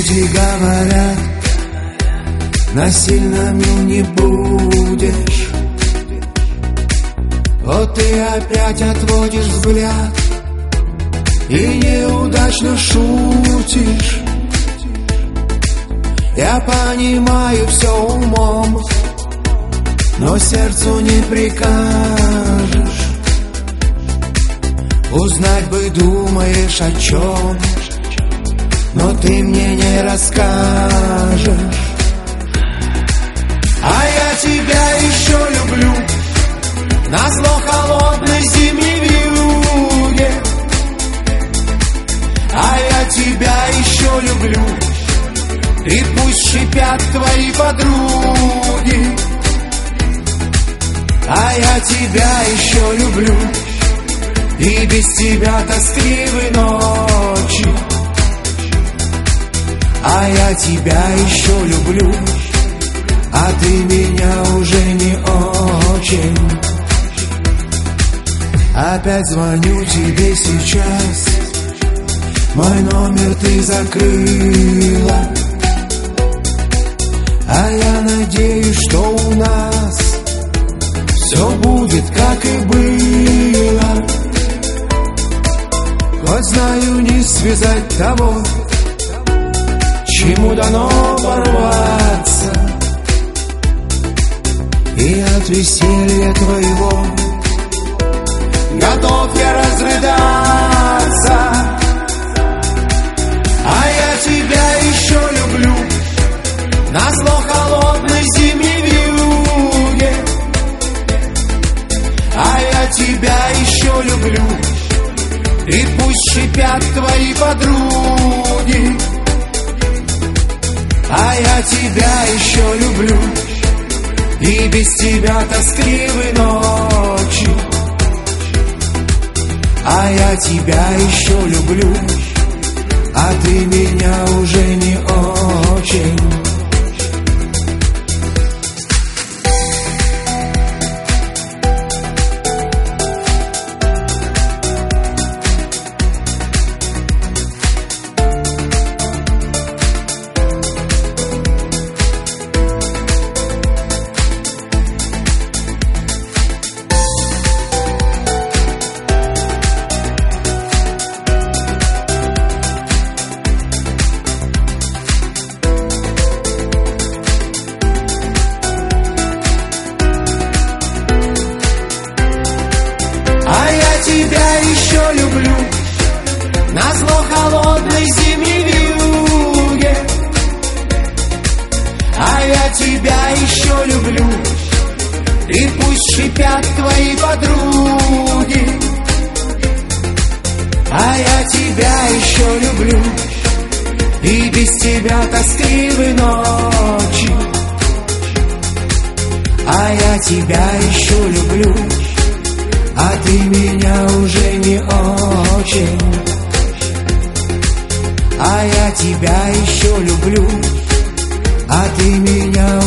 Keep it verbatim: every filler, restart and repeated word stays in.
Люди говорят, насильным не будешь. Вот ты опять отводишь взгляд и неудачно шутишь. Я понимаю все умом, но сердцу не прикажешь. Узнать бы думаешь о чем, но ты мне не расскажешь. А я тебя еще люблю, назло холодной зимней вьюге. А я тебя еще люблю, и пусть шипят твои подруги. А я тебя еще люблю, и без тебя тоскливы ночи. А я тебя еще люблю, а ты меня уже не очень. Опять звоню тебе сейчас, мой номер ты закрыла. А я надеюсь, что у нас все будет, как и было. Хоть знаю, не связать того, чему дано порваться. И от веселья твоего готов я разрыдаться. А я тебя еще люблю, назло холодной зимней вьюге. А я тебя еще люблю, и пусть шипят твои подруги. А я тебя еще люблю, и без тебя тоскливы ночи. А я тебя еще люблю, а ты меня уже не очень. Тебя еще люблю, назло холодной зимней вьюге. А я тебя еще люблю, и пусть шипят твои подруги. А я тебя еще люблю, и без тебя тоскливы ночи. А я тебя еще люблю, а ты меня уже не очень. А я тебя еще люблю, а ты меня